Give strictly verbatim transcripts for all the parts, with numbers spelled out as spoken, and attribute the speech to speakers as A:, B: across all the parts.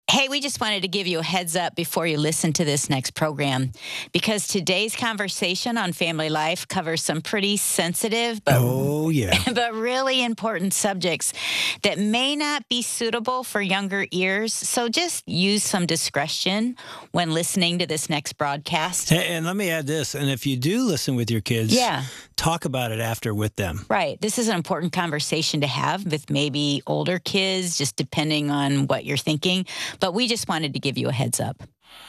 A: Hey, we just wanted to give you a heads up before you listen to this next program, because today's conversation on family life covers some pretty sensitive but,
B: oh, yeah.
A: but really important subjects that may not be suitable for younger ears. So just use some discretion when listening to this next broadcast.
B: And, and let me add this. And if you do listen with your kids,
A: yeah.
B: talk about it after with them.
A: Right. This is an important conversation to have with maybe older kids, just depending on what you're thinking. But we just wanted to give you a heads up.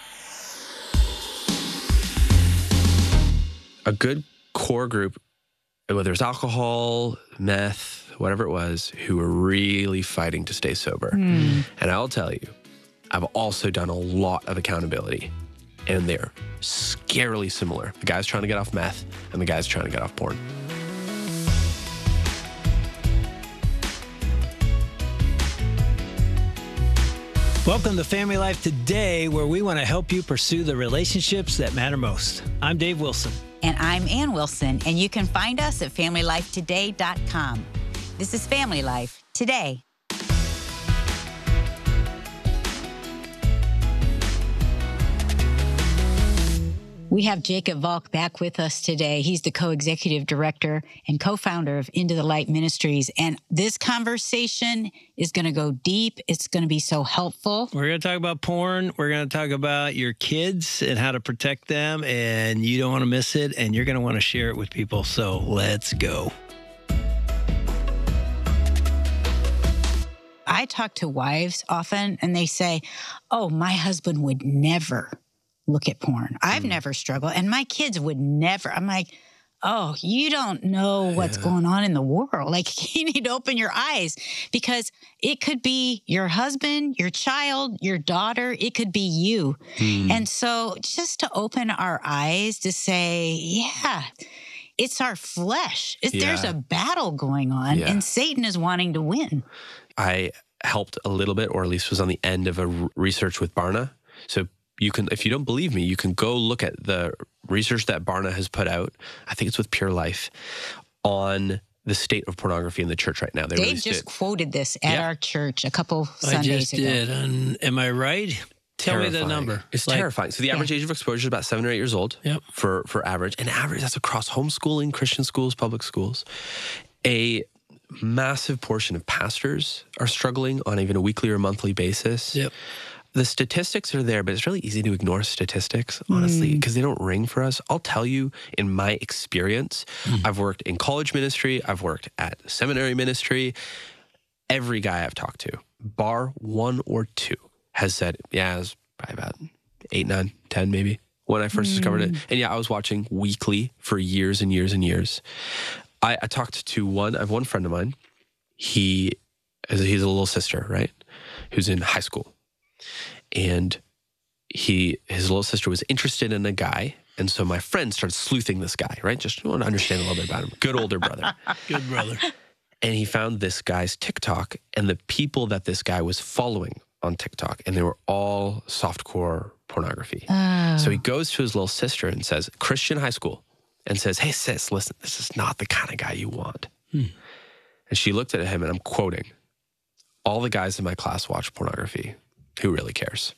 C: A good core group, whether it's alcohol, meth, whatever it was, who were really fighting to stay sober. Mm. And I'll tell you, I've also done a lot of accountability, and they're scarily similar. The guy's trying to get off meth, and the guy's trying to get off porn.
B: Welcome to Family Life Today, where we want to help you pursue the relationships that matter most. I'm Dave Wilson.
A: And I'm Ann Wilson, and you can find us at family life today dot com. This is Family Life Today. We have Jacob Volk back with us today. He's the co-executive director and co-founder of Into the Light Ministries. And this conversation is going to go deep. It's going to be so helpful.
B: We're going to talk about porn. We're going to talk about your kids and how to protect them. And you don't want to miss it. And you're going to want to share it with people. So let's go.
A: I talk to wives often, and they say, oh, my husband would never look at porn. I've mm. never struggled, and my kids would never. I'm like, oh, you don't know what's yeah. going on in the world. Like, you need to open your eyes, because it could be your husband, your child, your daughter. It could be you. Mm. And so just to open our eyes to say, yeah, it's our flesh. It, yeah. There's a battle going on, yeah. and Satan is wanting to win.
C: I helped a little bit, or at least was on the end of a r- research with Barna. So you can, if you don't believe me, you can go look at the research that Barna has put out. I think it's with Pure Life, on the state of pornography in the church right now. They
A: Dave just it. quoted this at yeah. our church a couple Sundays
B: I just
A: ago.
B: did. And am I right? Tell terrifying. me the number.
C: It's
B: like,
C: terrifying. So the average yeah. age of exposure is about seven or eight years old
B: yep.
C: for, for average. And average, that's across homeschooling, Christian schools, public schools. A massive portion of pastors are struggling on even a weekly or monthly basis.
B: Yep.
C: The statistics are there, but it's really easy to ignore statistics, honestly, because mm. they don't ring for us. I'll tell you, in my experience, mm. I've worked in college ministry, I've worked at seminary ministry. Every guy I've talked to, bar one or two, has said, yeah, it was probably about eight, nine, ten maybe, when I first mm. discovered it. And yeah, I was watching weekly for years and years and years. I, I talked to one, I have one friend of mine. He, he's a little sister, right? Who's in high school. And he, his little sister was interested in a guy. And so my friend started sleuthing this guy, right? Just want to understand a little bit about him. Good older brother.
B: Good brother.
C: And he found this guy's TikTok and the people that this guy was following on TikTok. And they were all softcore pornography. Oh. So he goes to his little sister and says, Christian high school, and says, hey, sis, listen, this is not the kind of guy you want. Hmm. And she looked at him, and I'm quoting, all the guys in my class watch pornography. Who really cares?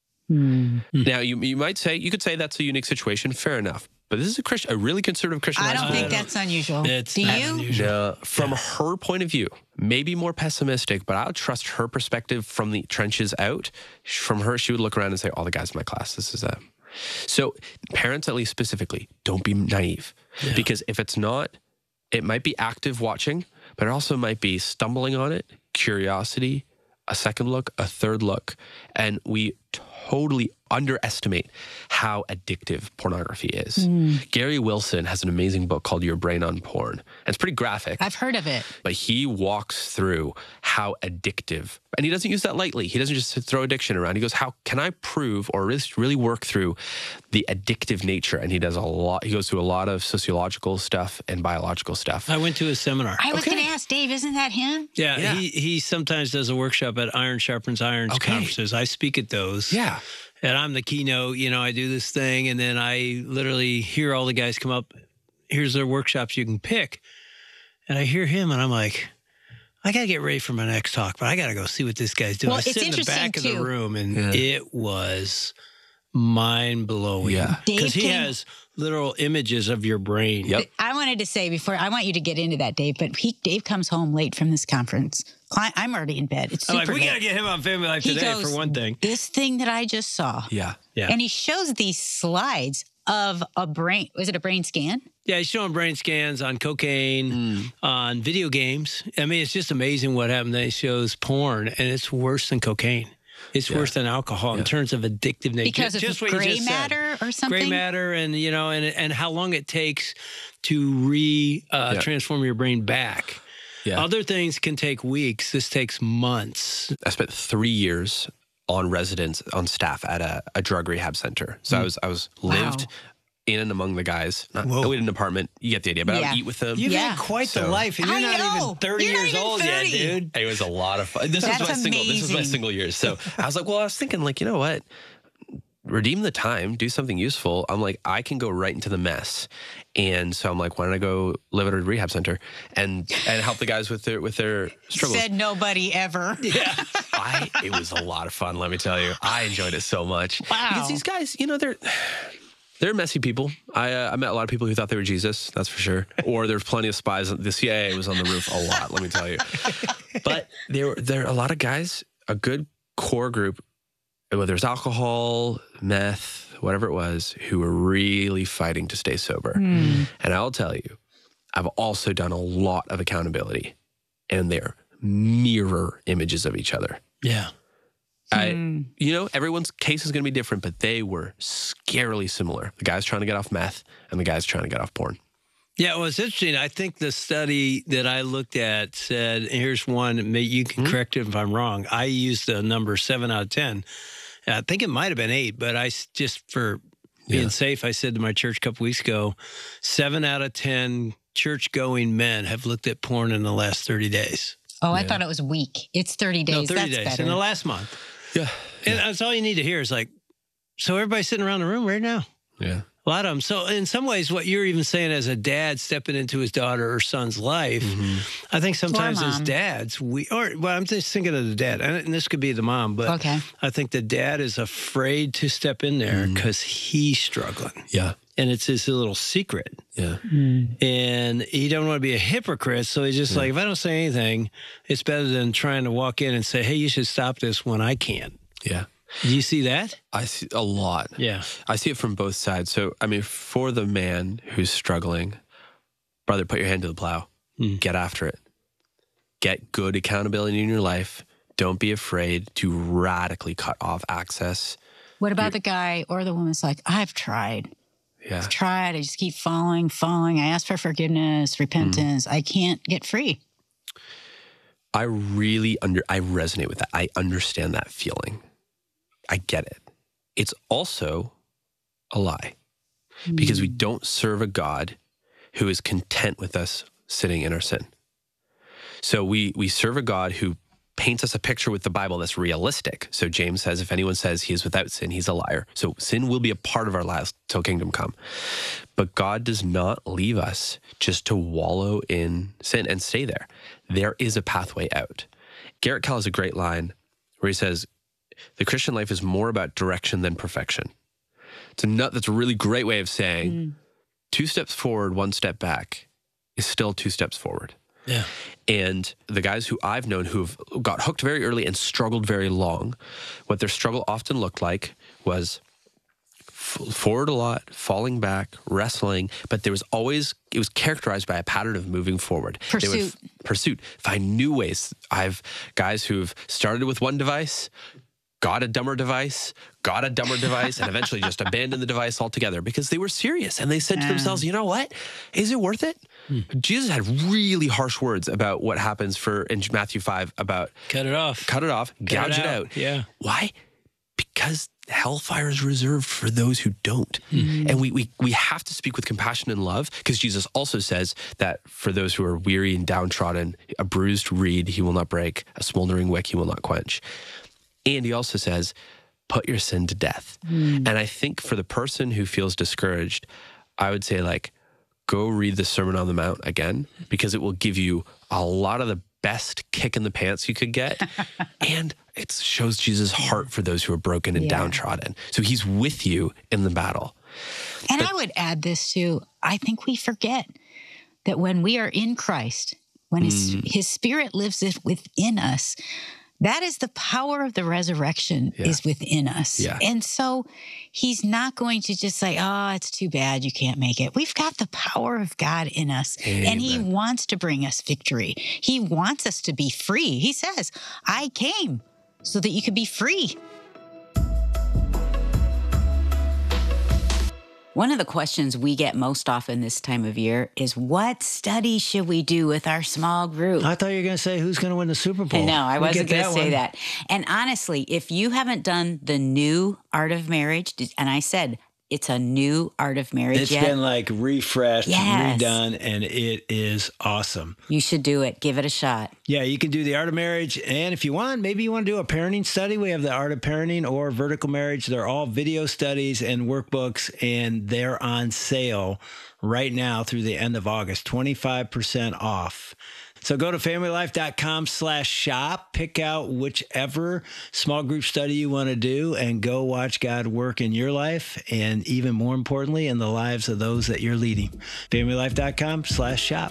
C: Mm. Now, you you might say, you could say that's a unique situation. Fair enough. But this is a Christian, a really conservative Christian.
A: I don't think that's unusual.
B: It's
A: Do
B: not
A: you?
B: unusual.
C: No, from yeah. her point of view, maybe more pessimistic, but I'll trust her perspective from the trenches out. From her, she would look around and say, all the guys in my class, this is a... So parents, at least specifically, don't be naive. Yeah. Because if it's not, it might be active watching, but it also might be stumbling on it, curiosity, a second look, a third look, and we totally underestimate how addictive pornography is. Mm. Gary Wilson has an amazing book called Your Brain on Porn. And it's pretty graphic.
A: I've heard of it.
C: But he walks through how addictive, and he doesn't use that lightly. He doesn't just throw addiction around. He goes, how can I prove or really work through the addictive nature? And he does a lot. He goes through a lot of sociological stuff and biological stuff.
B: I went to a seminar.
A: I was
C: okay.
A: going to ask Dave, isn't that him?
B: Yeah, yeah. He, he sometimes does a workshop at Iron Sharpens Irons
C: okay.
B: conferences. I speak at those.
C: Yeah.
B: And I'm the keynote, you know, I do this thing, and then I literally hear all the guys come up. Here's their workshops you can pick. And I hear him, and I'm like, I got to get ready for my next talk, but I got to go see what this guy's doing.
A: Well,
B: I
A: it's
B: sit in the back
A: interesting,
B: of the
A: too.
B: room, and
C: Yeah.
B: it was mind-blowing.
C: Yeah.
A: Dave
B: Because he
A: came-
B: has literal images of your brain.
C: Yep.
A: I wanted to say before, I want you to get into that, Dave, but he, Dave comes home late from this conference. Cli- I'm already in bed. It's
B: I'm
A: super
B: like, we
A: late.
B: got to get him on Family Life
A: He
B: today
A: goes,
B: for one thing.
A: This thing that I just saw.
C: Yeah.
B: Yeah.
A: And he shows these slides of a brain, was it a brain scan?
B: Yeah, he's showing brain scans on cocaine, on video games. I mean, it's just amazing what happened. Then he shows porn, and it's worse than cocaine. It's
C: Yeah.
B: worse than alcohol in terms of addictive nature.
A: Because of
B: just what you
A: gray
B: just said.
A: matter or something?
B: Gray matter, and you know, and and how long it takes to re uh,
C: Yeah.
B: transform your brain back.
C: Yeah.
B: Other things can take weeks. This takes months.
C: I spent three years on residence on staff at a, a drug rehab center. So I was I was lived
A: Wow.
C: in and among the guys. Not
B: Whoa.
C: in an apartment. You get the idea. But I
A: Yeah.
C: would eat with them.
B: You've
A: Yeah.
B: had quite the
C: So-
B: life, and you're
A: I
B: not
A: know.
B: even thirty
A: You're not
B: years
A: even
B: old
A: thirty.
B: yet, dude.
C: It was a lot of fun. This was
A: That's
C: my single. This was my
A: amazing.
C: single years. So I was like, well, I was thinking, like, you know what? Redeem the time, do something useful. I'm like, I can go right into the mess, and so I'm like, why don't I go live at a rehab center and and help the guys with their with their struggles?
A: Said nobody ever.
B: Yeah.
C: I it was a lot of fun. Let me tell you, I enjoyed it so much.
A: Wow.
C: Because these guys, you know, they're. They're messy people. I uh, I met a lot of people who thought they were Jesus, that's for sure. Or there's plenty of spies. The C I A was on the roof a lot, let me tell you. But there, there are a lot of guys, a good core group, whether it's alcohol, meth, whatever it was, who were really fighting to stay sober. And I'll tell you, I've also done a lot of accountability, and they're mirror images of each other.
B: Yeah.
C: I, you know, everyone's case is going to be different, but they were scarily similar. The guy's trying to get off meth, and the guy's trying to get off porn.
B: Yeah, well, it's interesting. I think the study that I looked at said, here's one, may- you can correct it if I'm wrong. I used the number seven out of ten. And I think it might have been eight, but I s- just for being
C: Yeah.
B: safe, I said to my church a couple weeks ago, seven out of ten church-going men have looked at porn in the last thirty days.
A: Oh, I thought it was week. It's thirty days.
B: No, thirty
A: That's
B: days
A: better.
B: in the last month.
C: Yeah.
B: And that's all you need to hear is like, so everybody's sitting around the room right now.
C: Yeah.
B: A lot of them. So in some ways, what you're even saying as a dad stepping into his daughter or son's life, I think sometimes as
A: mom.
B: dads, we, or well, I'm just thinking of the dad, and and this could be the mom, but
A: Okay.
B: I think the dad is afraid to step in there because he's struggling.
C: Yeah.
B: And it's his little secret.
C: Yeah.
B: And he don't want to be a hypocrite. So he's just like, if I don't say anything, it's better than trying to walk in and say, hey, you should stop this when I can't.
C: Yeah.
B: Do you see that?
C: I see a lot.
B: Yeah.
C: I see it from both sides. So, I mean, for the man who's struggling, brother, put your hand to the plow. Get after it. Get good accountability in your life. Don't be afraid to radically cut off access.
A: What about the guy or the woman that's like, I've tried,
C: Yeah.
A: tried. I just keep falling, falling. I ask for forgiveness, repentance. I can't get free.
C: I really under I resonate with that. I understand that feeling. I get it. It's also a lie because we don't serve a God who is content with us sitting in our sin. So we we serve a God who paints us a picture with the Bible that's realistic. So James says, if anyone says he is without sin, he's a liar. So sin will be a part of our lives till kingdom come. But God does not leave us just to wallow in sin and stay there. There is a pathway out. Garrett Kell has a great line where he says, the Christian life is more about direction than perfection. It's a nut, that's a really great way of saying two steps forward, one step back is still two steps forward.
B: Yeah.
C: And the guys who I've known who've got hooked very early and struggled very long, what their struggle often looked like was f- forward a lot, falling back, wrestling, but there was always, it was characterized by a pattern of moving forward. They would
A: Pursuit.
C: f- pursuit. Find new ways. I've guys who've started with one device, got a dumber device, got a dumber device, and eventually just abandoned the device altogether because they were serious. And they said to
A: Yeah.
C: themselves, you know what? Is it worth it? Jesus had really harsh words about what happens for in Matthew five about
B: Cut it off.
C: cut it off, gouge it out.
B: Yeah.
C: Why? Because hellfire is reserved for those who don't. And we, we we have to speak with compassion and love because Jesus also says that for those who are weary and downtrodden, a bruised reed he will not break, a smoldering wick he will not quench. And he also says, put your sin to death. And I think for the person who feels discouraged, I would say like, go read the Sermon on the Mount again, because it will give you a lot of the best kick in the pants you could get. And it shows Jesus' heart for those who are broken and
A: Yeah.
C: downtrodden. So he's with you in the battle.
A: And
C: But-
A: I would add this too. I think we forget that when we are in Christ, when his,
C: Mm.
A: his spirit lives it within us, that is the power of the resurrection
C: Yeah.
A: is within us.
C: Yeah.
A: And so he's not going to just say, oh, it's too bad you can't make it. We've got the power of God in us. And he
C: Amen.
A: wants to bring us victory. He wants us to be free. He says, I came so that you could be free. One of the questions we get most often this time of year is, what study should we do with our small group?
B: I thought you were going to say who's going to win the Super Bowl.
A: No, I
B: We'll
A: wasn't
B: get
A: going to say
B: one.
A: that. And honestly, if you haven't done the new Art of Marriage, and I said it's a new Art of Marriage
B: It's
A: yet,
B: been like refreshed,
A: Yes.
B: redone, and it is awesome.
A: you should do it. Give it a shot.
B: Yeah, you can do the Art of Marriage. And if you want, maybe you want to do a parenting study. We have the Art of Parenting or Vertical Marriage. They're all video studies and workbooks, and they're on sale right now through the end of August, twenty-five percent off. So go to familylife.com slash shop, pick out whichever small group study you want to do, and go watch God work in your life, and even more importantly, in the lives of those that you're leading. familylife.com slash shop.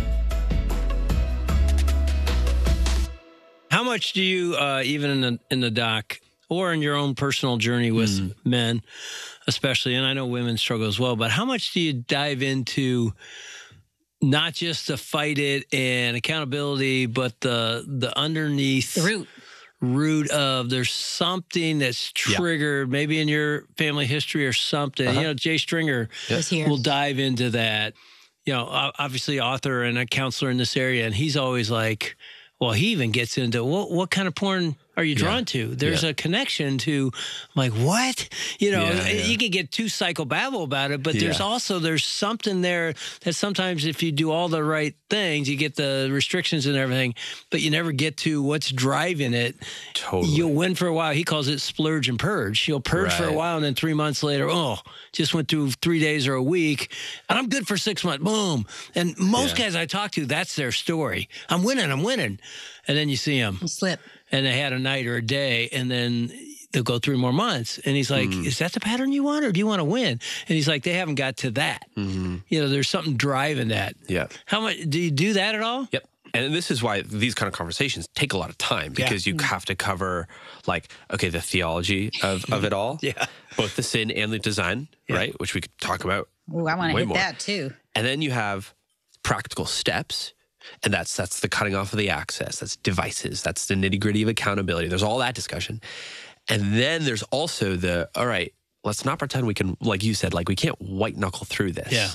B: How much do you, uh, even in the, in the doc or in your own personal journey with men, especially, and I know women struggle as well, but how much do you dive into not just to fight it and accountability, but the the underneath
A: The root.
B: root of there's something that's
C: Yeah.
B: triggered, maybe in your family history or something.
C: Uh-huh.
B: You know, Jay Stringer
A: Was here.
B: will dive into that. You know, o- obviously author and a counselor in this area, and he's always like, well, he even gets into what what kind of porn are you drawn to? There's
C: Yeah.
B: a connection to, I'm like, what? You know,
C: Yeah, yeah.
B: you can get too psychobabble about it, but there's
C: Yeah.
B: also, there's something there that sometimes if you do all the right things, you get the restrictions and everything, but you never get to what's driving it.
C: Totally.
B: You'll win for a while. He calls it splurge and purge. You'll purge for a
C: Right.
B: while, and then three months later, oh, just went through three days or a week, and I'm good for six months. Boom. And most
C: Yeah.
B: guys I talk to, that's their story. I'm winning. I'm winning. And then you see them,
A: You slip.
B: and they had a night or a day, and then they'll go three more months. And he's like,
C: Mm.
B: is that the pattern you want, or do you want to win? And he's like, they haven't got to that.
C: Mm-hmm.
B: You know, there's something driving that.
C: Yeah.
B: How much do you do that at all?
C: Yep. And this is why these kind of conversations take a lot of time, because you have to cover, like, okay, the theology of, of it all.
B: Yeah.
C: Both the sin and the design,
B: Yeah.
C: right? Which we could talk about.
A: Ooh, I want to
C: Way
A: hit
C: more.
A: that too.
C: And then you have practical steps. And that's that's the cutting off of the access. That's devices. That's the nitty gritty of accountability. There's all that discussion. And then there's also the, all right, let's not pretend we can, like you said, like we can't white knuckle through this.
B: Yeah.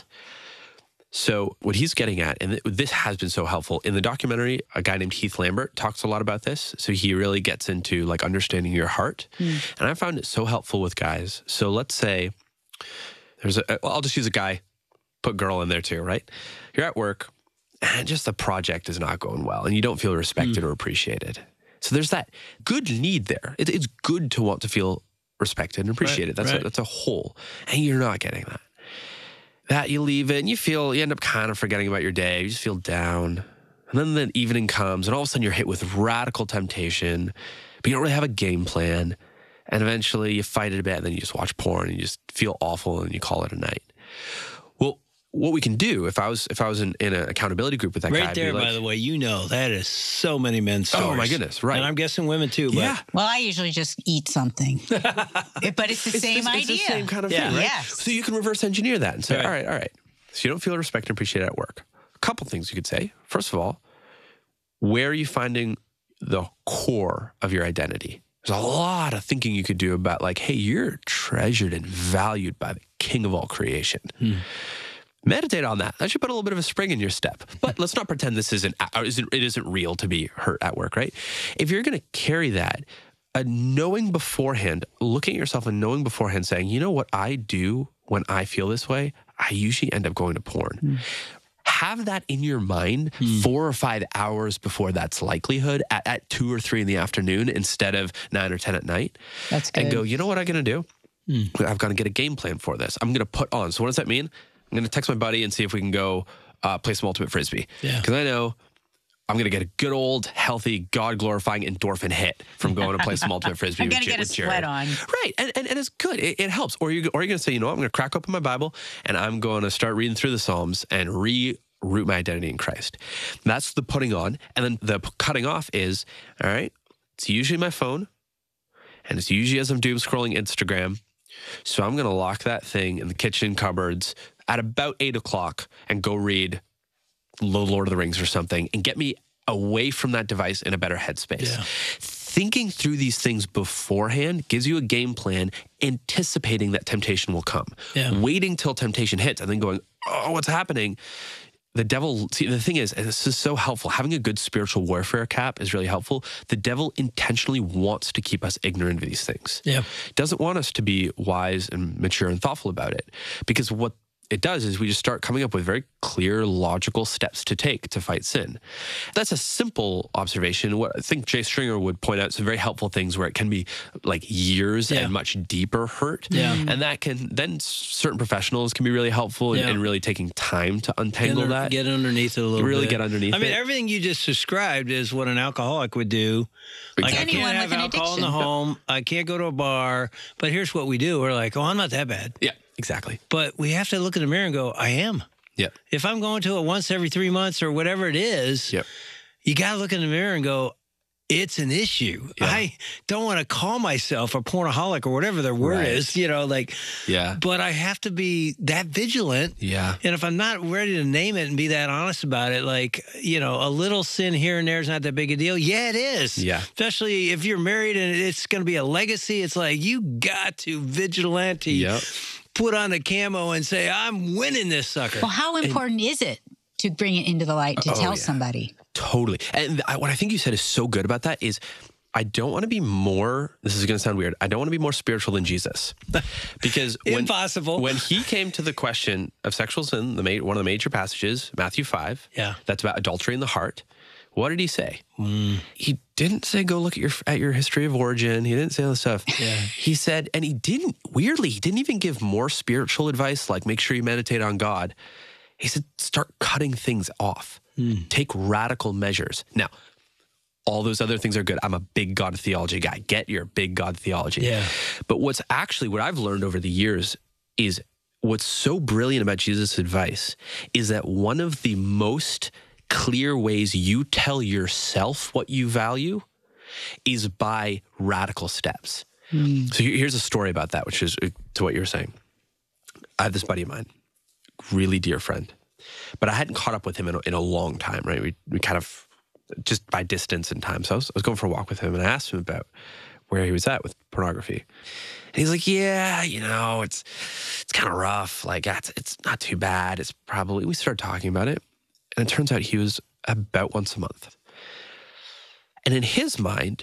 C: So what he's getting at, and th- this has been so helpful in the documentary, a guy named Heath Lambert talks a lot about this. So he really gets into like understanding your heart. And I found it so helpful with guys. So let's say there's a, well, I'll just use a guy, put girl in there too, right? You're at work and just the project is not going well and you don't feel respected or appreciated. So there's that good need there. It, it's good to want to feel respected and appreciated.
B: Right,
C: that's
B: right.
C: a, that's a whole, and you're not getting that. That you leave it and you feel, you end up kind of forgetting about your day. You just feel down. And then the evening comes and all of a sudden you're hit with radical temptation, but you don't really have a game plan. And eventually you fight it a bit and then you just watch porn and you just feel awful and you call it a night. Well, what we can do, if I was if I was in, in an accountability group with that guy,
B: Right
C: I'd be
B: there,
C: like,
B: by the way, you know, that is so many men's stories.
C: Oh, my goodness, right.
B: And I'm guessing women too. But
C: yeah.
A: Well, I usually just eat something, but it's the
C: It's
A: same
C: just-
A: idea.
C: It's the same kind of
B: Yeah.
C: thing, right?
A: Yes.
C: So you can reverse engineer that and say,
B: Right.
C: all right, all right. So you don't feel respected and appreciated at work. A couple things you could say. First of all, where are you finding the core of your identity? There's a lot of thinking you could do about like, hey, you're treasured and valued by the King of all creation.
B: Hmm.
C: Meditate on that. That should put a little bit of a spring in your step. But let's not pretend this isn't, or isn't it isn't real to be hurt at work, right? If you're going to carry that, a knowing beforehand, looking at yourself and knowing beforehand, saying, you know what I do when I feel this way? I usually end up going to porn.
A: Mm.
C: Have that in your mind four or five hours before that's likelihood at, at two or three in the afternoon instead of nine or ten at night.
A: That's good.
C: And go, you know what I'm going to do? I've got to get a game plan for this. I'm going to put on. So what does that mean? I'm going to text my buddy and see if we can go uh, play some ultimate frisbee.
B: Yeah.
C: Because I know I'm going to get a good old, healthy, God-glorifying endorphin hit from going to play some ultimate frisbee
A: I'm
C: with,
A: gonna
C: J-
A: get a
C: with Jared.
A: sweat on.
C: Right, and, and, and it's good. It, it helps. Or, you, or you're going to say, you know what, I'm going to crack open my Bible, and I'm going to start reading through the Psalms and re-root my identity in Christ. That's the putting on. And then the p- cutting off is, all right, it's usually my phone, and it's usually as I'm doom scrolling Instagram. So I'm going to lock that thing in the kitchen cupboards at about eight o'clock and go read The Lord of the Rings or something and get me away from that device in a better headspace.
B: Yeah.
C: Thinking through these things beforehand gives you a game plan, anticipating that temptation will come.
B: Yeah.
C: Waiting till temptation hits and then going, oh, what's happening? The devil, see, the thing is, and this is so helpful, having a good spiritual warfare cap is really helpful. The devil intentionally wants to keep us ignorant of these things.
B: Yeah.
C: Doesn't want us to be wise and mature and thoughtful about it. Because what it does is we just start coming up with very clear, logical steps to take to fight sin. That's a simple observation. What I think Jay Stringer would point out some very helpful things where it can be like years
B: Yeah.
C: and much deeper hurt.
B: Yeah.
C: And that can, then certain professionals can be really helpful in,
B: Yeah.
C: in really taking time to
B: Get,
C: untangle
B: under-
C: that.
B: get underneath it a little
C: Really
B: bit.
C: get underneath
B: I mean,
C: it.
B: everything you just described is what an alcoholic would do. Like, I
A: Anyone
B: can't
A: with
B: have
A: an
B: alcohol in the
A: addiction.
B: home. I can't go to a bar. But here's what we do. We're like, oh, I'm not that bad.
C: Yeah, exactly.
B: But we have to look in the mirror and go, I am.
C: Yeah.
B: If I'm going to it once every three months or whatever it is,
C: Yep.
B: you got to look in the mirror and go, it's an issue.
C: Yeah.
B: I don't want to call myself a pornaholic or whatever their word
C: Right.
B: is, you know, like,
C: Yeah.
B: but I have to be that vigilant.
C: Yeah.
B: And if I'm not ready to name it and be that honest about it, like, you know, a little sin here and there is not that big a deal. Yeah, it is.
C: Yeah.
B: Especially if you're married and it's going to be a legacy. It's like, you got to vigilante,
C: Yep.
B: put on a camo and say, I'm winning this sucker.
A: Well, how important is it to bring it into the light to
C: Oh,
A: tell
C: yeah.
A: somebody?
C: Totally. And I, what I think you said is so good about that is I don't want to be more, this is going to sound weird, I don't want to be more spiritual than Jesus. Because when,
B: Impossible.
C: when he came to the question of sexual sin, the ma- one of the major passages, Matthew five,
B: Yeah.
C: that's about adultery in the heart, what did he say? Mm. He didn't say, go look at your at your history of origin. He didn't say all this stuff.
B: Yeah.
C: He said, and he didn't, weirdly, he didn't even give more spiritual advice, like make sure you meditate on God. He said, start cutting things off.
B: Mm.
C: Take radical measures. Now, all those other things are good. I'm a big God theology guy. Get your big God theology.
B: Yeah.
C: But what's actually, what I've learned over the years is what's so brilliant about Jesus' advice is that one of the most clear ways you tell yourself what you value is by radical steps.
B: Mm.
C: So here- here's a story about that, which is uh, to what you're saying. I have this buddy of mine, really dear friend, but I hadn't caught up with him in a, in a long time, right? We we kind of, just by distance and time. So I was, I was going for a walk with him and I asked him about where he was at with pornography. And he's like, yeah, you know, it's it's kind of rough. Like, it's, it's not too bad. It's probably, we started talking about it. And it turns out he was about once a month. And in his mind,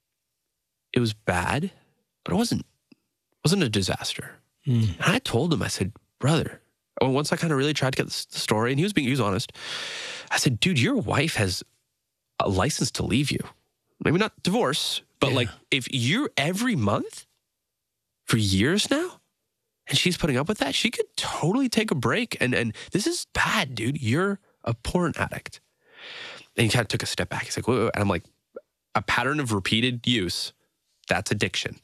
C: it was bad, but it wasn't, wasn't a disaster.
B: Mm.
C: And I told him, I said, brother, oh, once I kind of really tried to get the story, and he was being, he was honest. I said, dude, your wife has a license to leave you. Maybe not divorce, but
B: Yeah.
C: like if you're every month for years now, and she's putting up with that, she could totally take a break. And and this is bad, dude. You're a porn addict. And he kind of took a step back. He's like, whoa, whoa. And I'm like, a pattern of repeated use, that's addiction.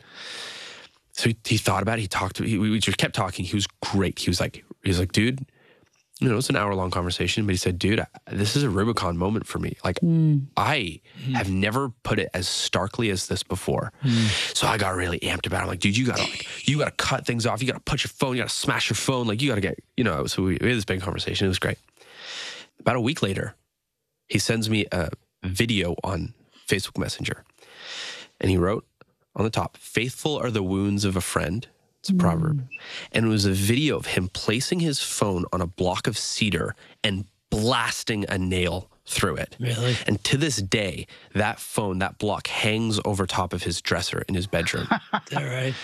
C: So he, he thought about it. He talked to, he, we just kept talking. He was great. He was like, he was like, dude, you know, it's an hour long conversation, but he said, dude, I, this is a Rubicon moment for me. Like
A: Mm.
C: I have never put it as starkly as this before.
B: Mm.
C: So I got really amped about it. I'm like, dude, you gotta, like, you gotta cut things off. You gotta put your phone, you gotta smash your phone. Like you gotta get, you know, so we, we had this big conversation. It was great. About a week later, he sends me a video on Facebook Messenger. And he wrote on the top, faithful are the wounds of a friend. It's a proverb. And it was a video of him placing his phone on a block of cedar and blasting a nail through it.
B: Really?
C: And to this day, that phone, that block hangs over top of his dresser in his bedroom.
B: Is that right?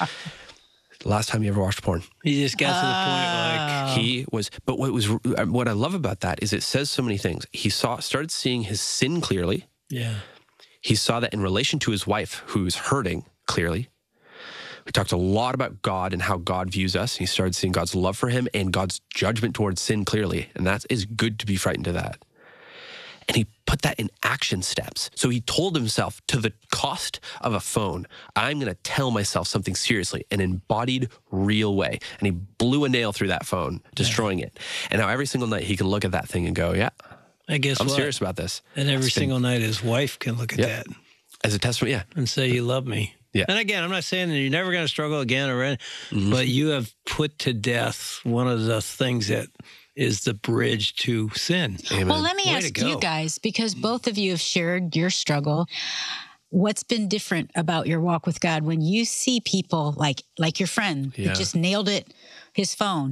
C: Last time you ever watched porn.
B: He just got to the point like,
C: He was, but what was, what I love about that is it says so many things. He saw, started seeing his sin clearly.
B: yeah.
C: He saw that in relation to his wife, who's hurting clearly. We talked a lot about God and how God views us. He started seeing God's love for him and God's judgment towards sin clearly. And that is good to be frightened of that. And he put that in action steps. So he told himself, to the cost of a phone, I'm going to tell myself something seriously, an embodied, real way. And he blew a nail through that phone, destroying yeah. it. And now every single night he can look at that thing and go, yeah,
B: I guess
C: I'm
B: what?
C: serious about this.
B: And every
C: It's been-
B: single night his wife can look at
C: Yeah.
B: that
C: as a testament, yeah.
B: and say, you love me.
C: Yeah.
B: And again, I'm not saying that you're never going to struggle again, or any,
C: Mhm.
B: but you have put to death one of the things that is the bridge to sin.
C: Amen.
A: Well, let me
B: Way to
A: ask
B: go.
A: you guys, because both of you have shared your struggle. What's been different about your walk with God when you see people like like your friend
C: Yeah.
A: who just nailed it, his phone?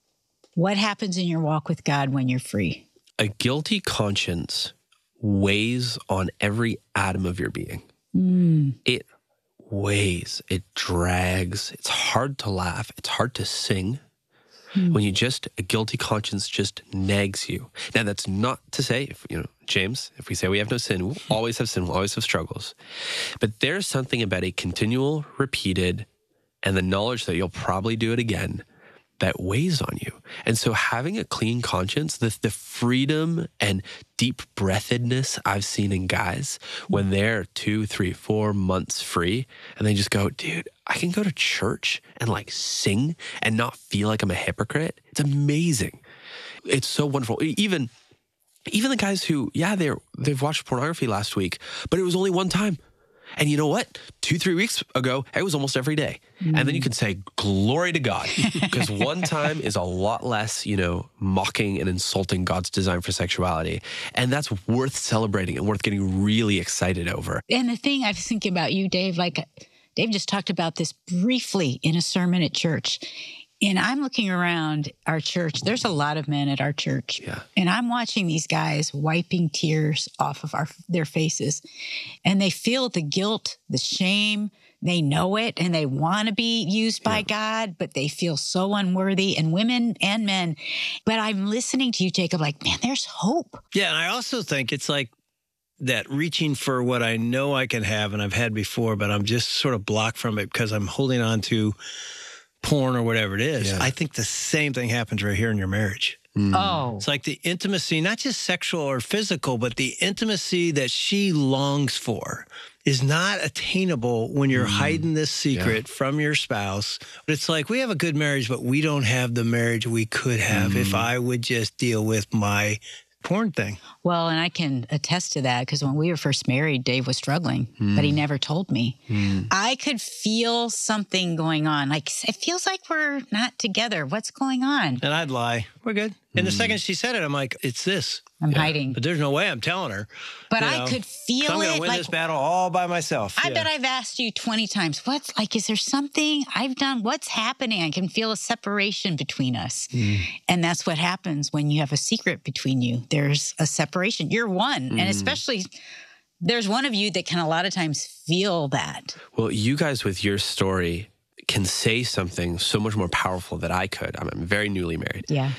A: What happens in your walk with God when you're free?
C: A guilty conscience weighs on every atom of your being.
A: Mm.
C: It weighs, it drags. It's hard to laugh. It's hard to sing.
A: Mm.
C: When you just, a guilty conscience just nags you. Now, that's not to say, if you know, James, if we say we have no sin, we'll always have sin, we'll always have struggles. But there's something about a continual, repeated, and the knowledge that you'll probably do it again that weighs on you. And so having a clean conscience, the, the freedom and deep breathedness I've seen in guys when they're two, three, four months free and they just go, dude, I can go to church and like sing and not feel like I'm a hypocrite. It's amazing. It's so wonderful. Even, even the guys who, yeah, they're, they've watched pornography last week, but it was only one time. And you know what? Two, three weeks ago, it was almost every day. Mm. And then you can say, glory to God, because one time is a lot less, you know, mocking and insulting God's design for sexuality. And that's worth celebrating and worth getting really excited over.
A: And the thing I was thinking about you, Dave, like Dave just talked about this briefly in a sermon at church. And I'm looking around our church. There's a lot of men at our church.
C: Yeah.
A: And I'm watching these guys wiping tears off of our their faces. And they feel the guilt, the shame. They know it and they want to be used by yeah. God, but they feel so unworthy, and women and men. But I'm listening to you, Jacob, like, man, there's hope.
B: Yeah, and I also think it's like that reaching for what I know I can have and I've had before, but I'm just sort of blocked from it because I'm holding on to porn or whatever it is.
C: Yeah.
B: I think the same thing happens right here in your marriage.
C: Mm.
A: Oh.
B: It's like the intimacy, not just sexual or physical, but the intimacy that she longs for is not attainable when you're mm. hiding this secret yeah. from your spouse. But it's like, we have a good marriage, but we don't have the marriage we could have mm. if I would just deal with my porn thing.
A: Well, and I can attest to that because when we were first married, Dave was struggling, mm. but he never told me. Mm. I could feel something going on. Like, it feels like we're not together. What's going on?
B: And I'd lie. We're good. And mm. the second she said it, I'm like, it's this.
A: I'm
B: yeah.
A: hiding.
B: But there's no way I'm telling her.
A: But
B: you
A: I
B: know,
A: could feel
B: I'm going
A: it.
B: to win
A: like,
B: this battle all by myself.
A: I
B: yeah.
A: bet I've asked you twenty times, what's like, is there something I've done? What's happening? I can feel a separation between us. Mm. And that's what happens when you have a secret between you. There's a separation. You're one. Mm. And especially there's one of you that can a lot of times feel that.
C: Well, you guys with your story can say something so much more powerful than I could. I'm, I'm very newly married.
A: Yeah.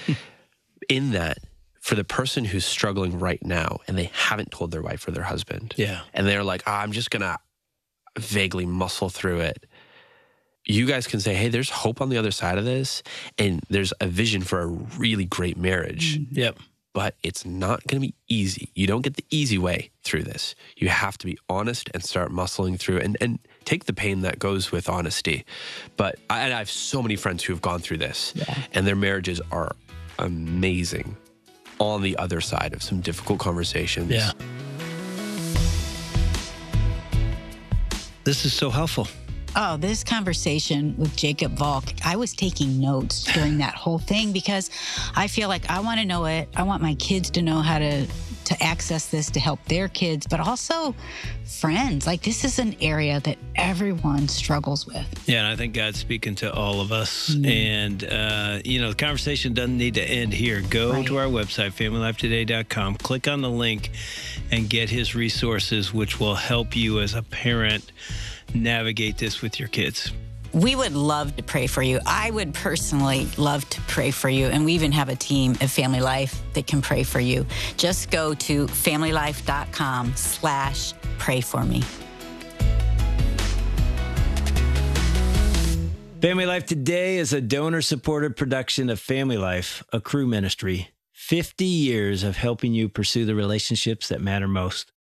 C: In that, for the person who's struggling right now and they haven't told their wife or their husband,
B: yeah,
C: and they're like, oh, I'm just going to vaguely muscle through it, you guys can say, hey, there's hope on the other side of this, and there's a vision for a really great marriage.
B: Mm-hmm. Yep.
C: But it's not going to be easy. You don't get the easy way through this. You have to be honest and start muscling through and, and take the pain that goes with honesty. But I, and I have so many friends who have gone through this,
A: yeah.
C: and their marriages are amazing on the other side of some difficult conversations.
B: Yeah. This is so helpful.
A: Oh, this conversation with Jacob Volk, I was taking notes during that whole thing because I feel like I want to know it. I want my kids to know how to, to access this to help their kids, but also friends. Like, this is an area that everyone struggles with.
B: Yeah, and I think God's speaking to all of us. Mm-hmm. And, uh, you know, the conversation doesn't need to end here. Go right. to our website, family life today dot com, click on the link, and get his resources, which will help you as a parent navigate this with your kids.
A: We would love to pray for you. I would personally love to pray for you. And we even have a team at Family Life that can pray for you. Just go to family life dot com slash pray for me.
B: Family Life Today is a donor-supported production of Family Life, a Cru ministry.
D: fifty years of helping you pursue the relationships that matter most.